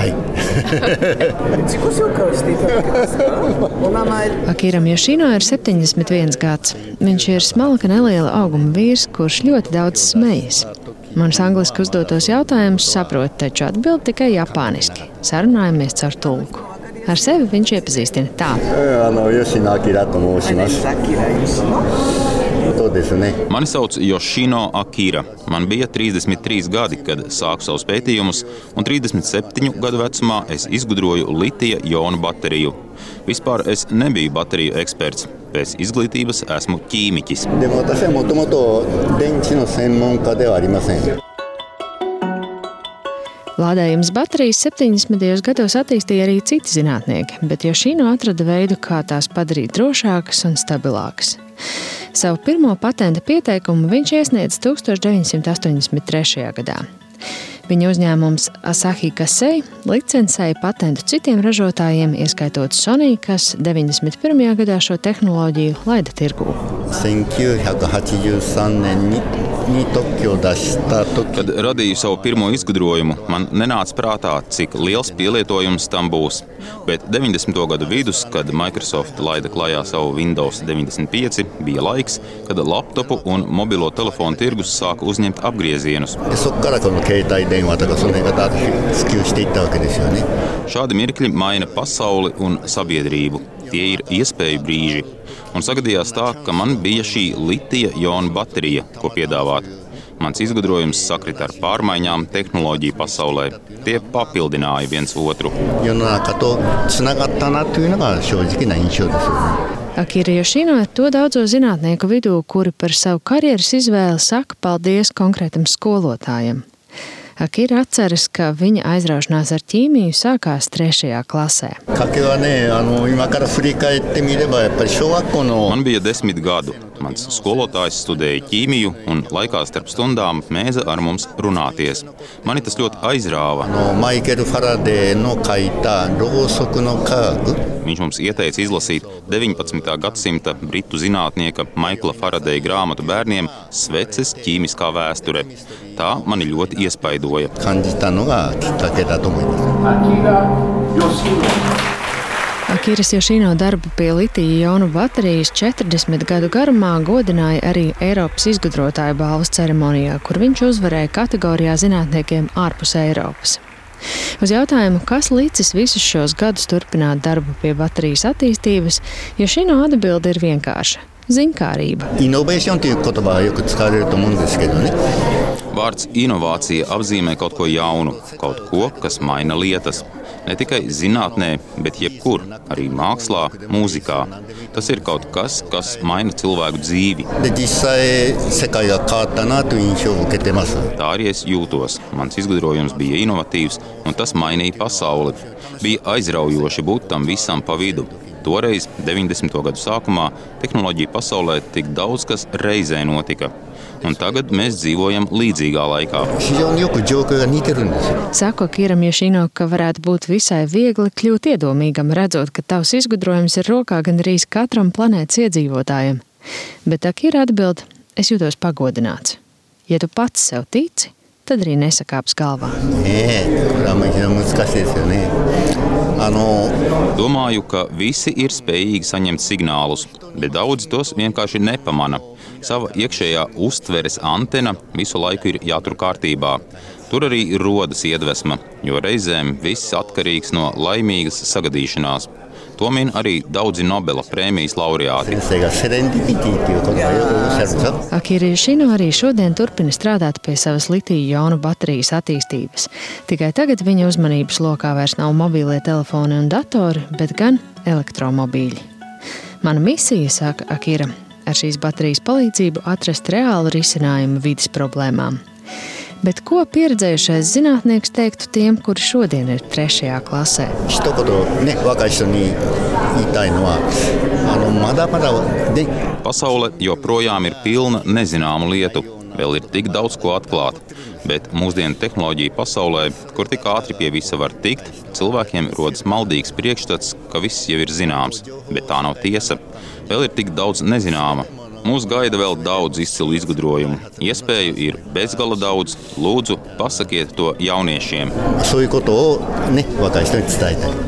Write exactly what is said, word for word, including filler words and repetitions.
はい自己紹介をしていただけますかお名前 Akiram Yoshino ir septiņdesmit viens gads. Viņš ir smalka neliela auguma vīrs, kurš ļoti daudz smejas. Manas angliski uzdotos jautājumus saprot, taču atbild tikai japāniski. Sarunājamies caur tulku. Ar sevi viņš iepazīstina tā. Yoshino Akira to moushimasu. Mani sauc Yoshino Akira. Man bija trīsdesmit trīs gadi, kad sāku savus pētījumus, un trīsdesmit septiņu gadu vecumā es izgudroju litija jonu bateriju. Vispār es nebiju bateriju eksperts. Pēc izglītības esmu ķīmiķis. Lādējums baterijas septiņdesmitajos gados attīstīja arī citi zinātnieki, bet Yoshino atrada veidu, kā tās padarīt drošākas un stabilākas. Savu pirmo patenta pieteikumu viņš iesniedza tūkstoš deviņsimt astoņdesmit trešajā gadā. Viņa uzņēmums Asahi Kasei licencēja patentu citiem ražotājiem, ieskaitot Sony, kas deviņdesmit pirmajā gadā šo tehnoloģiju laida tirgū. Kad radīju savu pirmo izgudrojumu, man nenāca prātā, cik liels pielietojums tam būs. Bet deviņdesmito gadu vidus, kad Microsoft laida klajā savu Windows deviņdesmit pieci, bija laiks, kad laptopu un mobilo telefonu tirgus sāka uzņemt apgriezienus. Šādi mirkļi maina pasauli un sabiedrību. Tie ir iespēju brīži. Un sagadījās tā, ka man bija šī litija jona baterija, ko piedāvāt. Mans izgudrojums sakrita ar pārmaiņām tehnoloģiju pasaulē. Tie papildināja viens otru. Akira Yoshino ir to daudzo zinātnieku vidū, kuri par savu karjeras izvēli saka paldies konkrētam skolotājam. Akira atceras, ka viņa aizraušanās ar ķīmiju sākās trešajā klasē. Man bija desmit gadu. Mans skolotājs studēja ķīmiju un laikā starp stundām mēdza ar mums runāties. Mani tas ļoti aizrāva. Viņš mums ieteica izlasīt deviņpadsmitā gadsimta britu zinātnieka Maikla Faradeja grāmatu bērniem Sveces ķīmiskā vēsture. Tā mani ļoti iespaidoja. Akiras Yoshino darbu pie litija jonu baterijas četrdesmit gadu garumā godināja arī Eiropas izgudrotāju balvas ceremonijā, kur viņš uzvarēja kategorijā zinātniekiem ārpus Eiropas. Uz jautājumu, kas licis visus šos gadus turpināt darbu pie baterijas attīstības, Yoshino atbilde ir vienkārša – ziņkārība. Vārds inovācija apzīmē kaut ko jaunu, kaut ko, kas maina lietas. Ne tikai zinātnē, bet jebkur, arī mākslā, mūzikā. Tas ir kaut kas, kas maina cilvēku dzīvi. Tā arī es jūtos. Mans izgudrojums bija inovatīvs, un tas mainīja pasauli. Bija aizraujoši būt tam visam pa vidu. Toreiz, deviņdesmito gadu sākumā, tehnoloģija pasaulē tik daudz kas reizē notika. Un tagad mēs dzīvojam līdzīgā laikā. Saka Akiram Yoshino, ka varētu būt visai viegli kļūt iedomīgam, redzot, ka tavs izgudrojums ir rokā gandrīz katram planētas iedzīvotājam. Bet Akira atbild, es jūtos pagodināts. Ja tu pats sev tici, tad arī nesakāps galvā. Domāju, ka visi ir spējīgi saņemt signālus, bet daudzi tos vienkārši nepamana. Sava iekšējā uztveres antena visu laiku ir jātur kārtībā. Tur arī rodas iedvesma, jo reizēm viss atkarīgs no laimīgas sagadīšanās. To min arī daudzi Nobela prēmijas laureāti. Akira Yoshino arī šodien turpina strādāt pie savas litija jonu baterijas attīstības. Tikai tagad viņa uzmanības lokā vairs nav mobīlie telefoni un datori, bet gan elektromobīļi. Mana misija, saka Akira, ar šīs baterijas palīdzību atrast reālu risinājumu vides problēmām. Bet ko pieredzējušais zinātnieks teiktu tiem, kuri šodien ir trešajā klasē? Pasaule joprojām ir pilna nezināmu lietu. Vēl ir tik daudz ko atklāt. Bet mūsdienu tehnoloģiju pasaulē, kur tik ātri pie visa var tikt, cilvēkiem rodas maldīgs priekšstats, ka viss jau ir zināms. Bet tā nav tiesa. Vēl ir tik daudz nezināma. Mūs gaida vēl daudz izcilu izgudrojumu. Iespēju ir bezgala daudz. Lūdzu, pasakiet to jauniešiem. そういうことをね、若い人に伝えたい。